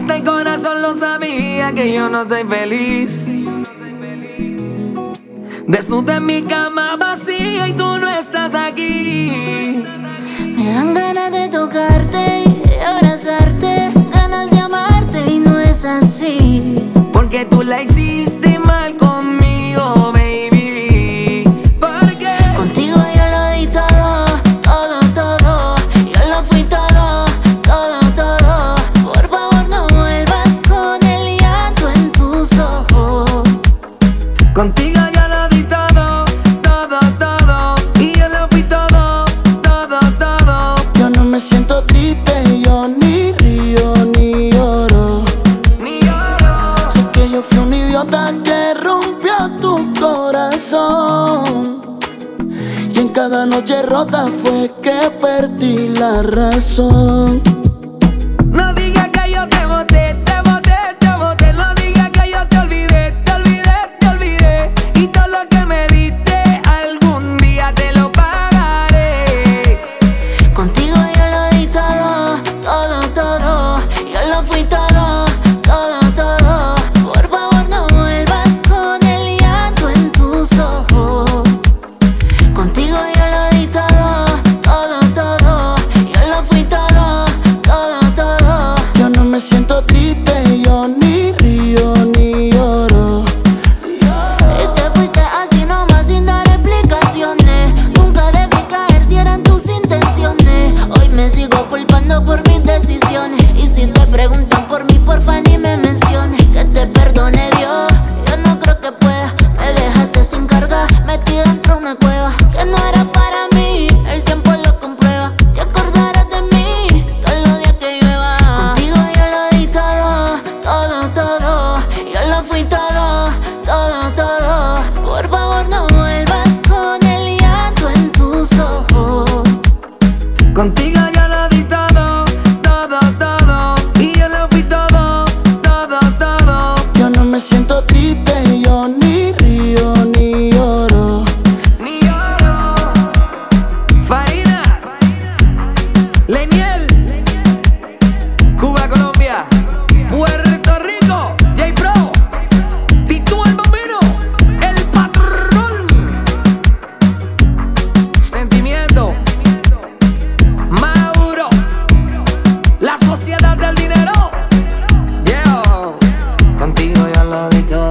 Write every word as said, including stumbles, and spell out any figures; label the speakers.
Speaker 1: Hasta el corazón lo sabía que yo no soy feliz. Desnuda en mi cama vacía y tú no estás aquí.
Speaker 2: Me dan ganas de tocarte y abrazarte, ganas de amarte y no es así.
Speaker 1: Porque tú la hiciste mal conmigo, baby. Porque
Speaker 2: contigo yo lo di todo, todo, todo. Yo lo fui todo, todo, todo. Por favor no vuelvas con el llanto en tus ojos.
Speaker 1: contigo yo lo di todo, todo, todo. Y yo lo fui todo, todo, todo.
Speaker 3: Yo no me siento triste, yo ni río ni lloro.
Speaker 1: Ni lloro.
Speaker 3: Sé que yo fui un idiota que rompió tu corazón. Y en cada noche rota fue que perdí la razón.
Speaker 1: No digas que yo te boté, te boté, te boté. No digas que yo te olvidé, te olvidé, te olvidé. Y todo lo que me diste, algún día te lo pagaré.
Speaker 2: Contigo yo lo di todo, todo, todo. Yo lo fui todo, todo, todo. Por favor no vuelvas con el llanto en tus ojos. Contigo yo lo di todo, todo, todo. Yo lo fui todo, todo, todo.
Speaker 3: Yo no me siento triste, yo ni río ni lloro.
Speaker 2: Y te fuiste así nomás sin dar explicaciones. Nunca debí caer si eran tus intenciones. Hoy me sigo culpando por mis decisiones. Y si te preguntan por mí, porfa ni me menciones. Que te perdone Dios, yo no creo que pueda. Me dejaste sin carga, metida dentro de una cueva. Que no eras para mí, el tiempo lo comprueba. Te acordarás de mí todos los días que llueva. Contigo yo lo di todo, todo, todo. Yo lo fui todo, todo, todo. Por favor no vuelvas con el llanto en tus ojos.
Speaker 1: Contigo yo lo di todo, todo, todo. Y yo lo fui todo, todo, todo.
Speaker 3: Yo no me siento triste, yo ni río ni lloro.
Speaker 1: Ni lloro. Farina, Leniel, Cuba, Colombia, Puerto Rico, J Pro, Tito el Bambino, el patrón. Sentimiento, Mauro, la sociedad del dinero. Yeah, contigo ya lo di todo.